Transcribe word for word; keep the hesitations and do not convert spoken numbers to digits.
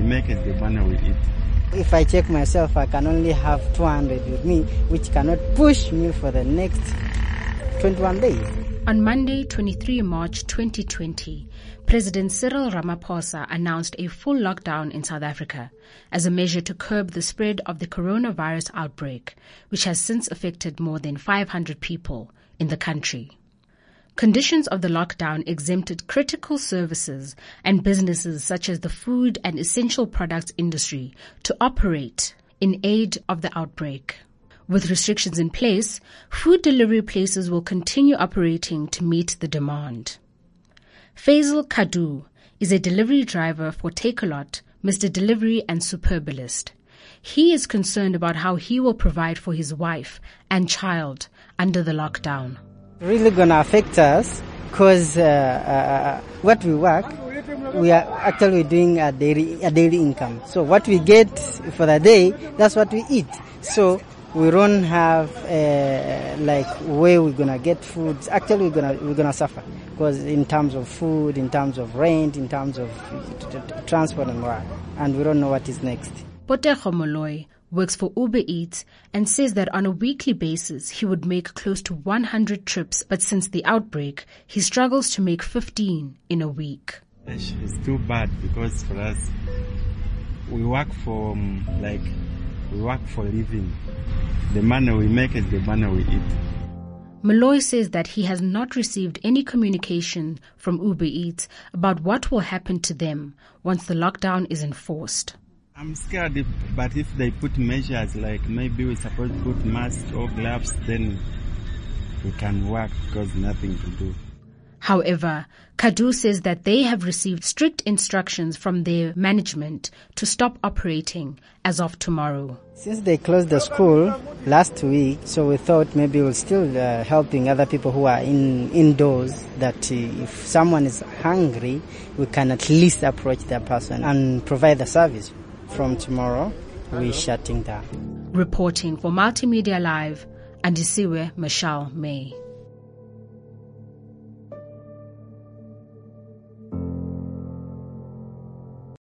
make it, the banner we eat. If I check myself, I can only have two hundred with me, which cannot push me for the next twenty-one days. On Monday, the twenty-third of March twenty twenty, President Cyril Ramaphosa announced a full lockdown in South Africa as a measure to curb the spread of the coronavirus outbreak, which has since affected more than five hundred people in the country. Conditions of the lockdown exempted critical services and businesses such as the food and essential products industry to operate in aid of the outbreak. With restrictions in place, food delivery places will continue operating to meet the demand. Faisal Kadu is a delivery driver for Takealot, Mister Delivery and Superbalist. He is concerned about how he will provide for his wife and child under the lockdown. Really going to affect us because uh, uh, what we work, we are actually doing a daily, a daily income. So what we get for the day, that's what we eat. So we don't have uh, like where we're gonna get food. Actually, we're gonna we're gonna suffer because in terms of food, in terms of rent, in terms of transport and work, and we don't know what is next. Potego Moloi works for Uber Eats and says that on a weekly basis he would make close to one hundred trips, but since the outbreak, he struggles to make fifteen in a week. It's too bad because for us, we work for um, like we work for living. The money we make it, the money we eat. Moloi says that he has not received any communication from Uber Eats about what will happen to them once the lockdown is enforced. I'm scared, if, but if they put measures like maybe we're supposed to put masks or gloves, then we can work because nothing to do. However, Kadu says that they have received strict instructions from their management to stop operating as of tomorrow. Since they closed the school last week, so we thought maybe we're still uh, helping other people who are in indoors, that uh, if someone is hungry, we can at least approach that person and provide the service. From tomorrow, we're shutting down. Reporting for Multimedia Live, Andisiwe Michelle May.